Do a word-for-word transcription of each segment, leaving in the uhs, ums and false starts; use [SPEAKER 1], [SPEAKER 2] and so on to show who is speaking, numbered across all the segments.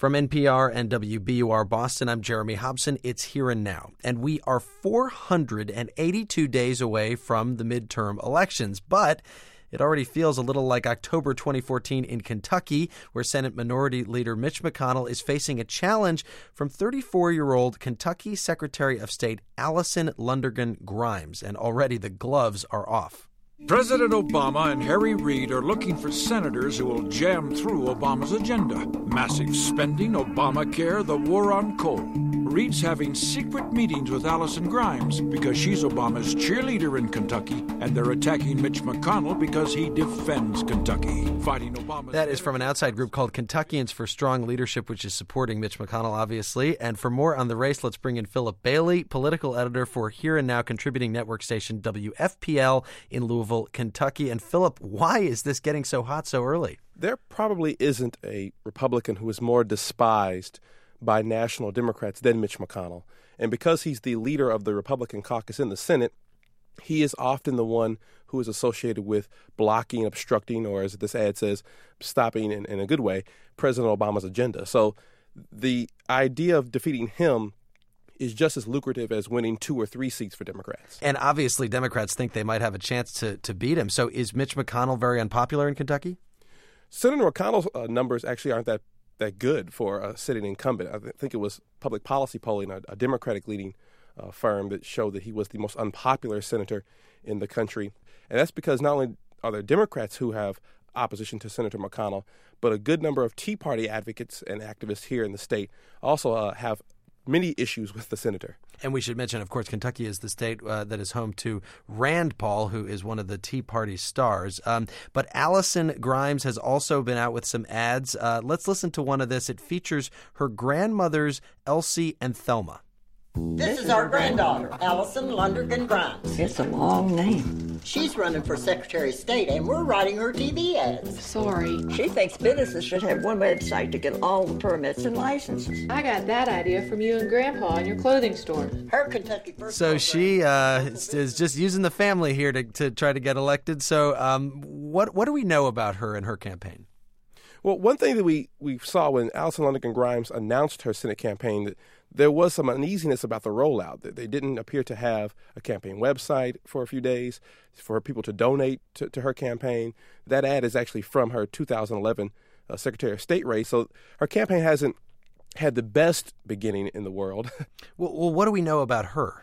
[SPEAKER 1] From N P R and W B U R Boston, I'm Jeremy Hobson. It's Here and Now, and we are four hundred eighty-two days away from the midterm elections, but it already feels a little like October twenty fourteen in Kentucky, where Senate Minority Leader Mitch McConnell is facing a challenge from thirty-four-year-old Kentucky Secretary of State Allison Lundergan Grimes, and already the gloves are off.
[SPEAKER 2] President Obama and Harry Reid are looking for senators who will jam through Obama's agenda. Massive spending, Obamacare, the war on coal. Reid's having secret meetings with Allison Grimes because she's Obama's cheerleader in Kentucky, and they're attacking Mitch McConnell because he defends Kentucky, fighting Obama.
[SPEAKER 1] That is from an outside group called Kentuckians for Strong Leadership, which is supporting Mitch McConnell, obviously. And for more on the race, let's bring in Philip Bailey, political editor for Here and Now contributing network station W F P L in Louisville, Kentucky. And Philip, why is this getting so hot so early?
[SPEAKER 3] There probably isn't a Republican who is more despised by national Democrats than Mitch McConnell. And because he's the leader of the Republican caucus in the Senate, he is often the one who is associated with blocking, obstructing, or as this ad says, stopping in, in a good way, President Obama's agenda. So the idea of defeating him is just as lucrative as winning two or three seats for Democrats.
[SPEAKER 1] And obviously Democrats think they might have a chance to, to beat him. So is Mitch McConnell very unpopular in Kentucky?
[SPEAKER 3] Senator McConnell's uh, numbers actually aren't that that good for a sitting incumbent. I th- think it was public policy polling, a, a Democratic-leading uh, firm that showed that he was the most unpopular senator in the country. And that's because not only are there Democrats who have opposition to Senator McConnell, but a good number of Tea Party advocates and activists here in the state also uh, have many issues with the senator.
[SPEAKER 1] And we should mention, of course, Kentucky is the state uh, that is home to Rand Paul, who is one of the Tea Party stars. Um, but Allison Grimes has also been out with some ads. Uh, let's listen to one of this. It features her grandmothers, Elsie and Thelma.
[SPEAKER 4] This is our granddaughter, Allison Lundergan Grimes.
[SPEAKER 5] It's a long name.
[SPEAKER 4] She's running for Secretary of State, and we're writing her T V ads.
[SPEAKER 6] Sorry.
[SPEAKER 5] She thinks businesses should have one website to get all the permits and licenses.
[SPEAKER 6] I got that idea from you and Grandpa in your clothing store.
[SPEAKER 4] Her Kentucky First.
[SPEAKER 1] So she uh, is just using the family here to, to try to get elected. So um, what what do we know about her and her campaign?
[SPEAKER 3] Well, one thing that we, we saw when Allison Lundergan Grimes announced her Senate campaign, that there was some uneasiness about the rollout. That they didn't appear to have a campaign website for a few days for people to donate to, to her campaign. That ad is actually from her two thousand eleven uh, Secretary of State race. So her campaign hasn't had the best beginning in the world.
[SPEAKER 1] Well, well what do we know about her?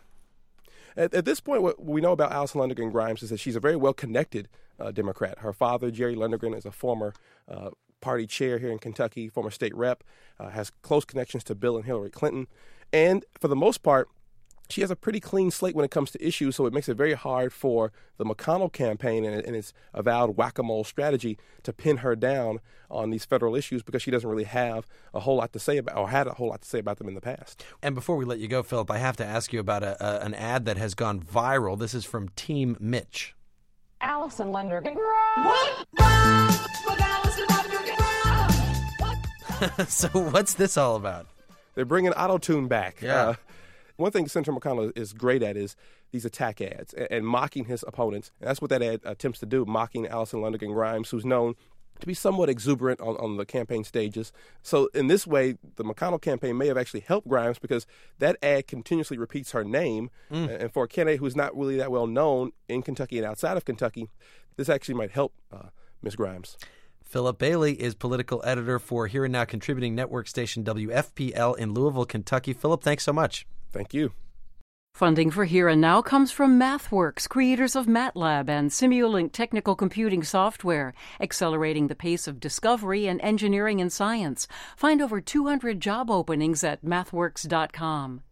[SPEAKER 3] At, at this point, what we know about Allison Lundergan Grimes is that she's a very well-connected uh, Democrat. Her father, Jerry Lundergan, is a former uh, party chair here in Kentucky, former state rep, uh, has close connections to Bill and Hillary Clinton. And for the most part, she has a pretty clean slate when it comes to issues, so it makes it very hard for the McConnell campaign and, and its avowed whack-a-mole strategy to pin her down on these federal issues because she doesn't really have a whole lot to say about, or had a whole lot to say about them in the past.
[SPEAKER 1] And before we let you go, Philip, I have to ask you about a, a, an ad that has gone viral. This is from Team Mitch.
[SPEAKER 6] Allison Lundergan.
[SPEAKER 7] What? What? Allison Lundergan. What?
[SPEAKER 1] So what's this all about?
[SPEAKER 3] They're bringing auto-tune back.
[SPEAKER 1] Yeah.
[SPEAKER 3] Uh, one thing Senator McConnell is great at is these attack ads and, and mocking his opponents. And that's what that ad attempts to do, mocking Allison Lundergan Grimes, who's known to be somewhat exuberant on, on the campaign stages. So in this way, the McConnell campaign may have actually helped Grimes because that ad continuously repeats her name. Mm. And for a candidate who's not really that well known in Kentucky and outside of Kentucky, this actually might help uh, Miz Grimes.
[SPEAKER 1] Philip Bailey is political editor for Here and Now contributing network station W F P L in Louisville, Kentucky. Philip, thanks so much.
[SPEAKER 3] Thank you.
[SPEAKER 8] Funding for Here and Now comes from MathWorks, creators of MATLAB and Simulink technical computing software, accelerating the pace of discovery and engineering and science. Find over two hundred job openings at mathworks dot com.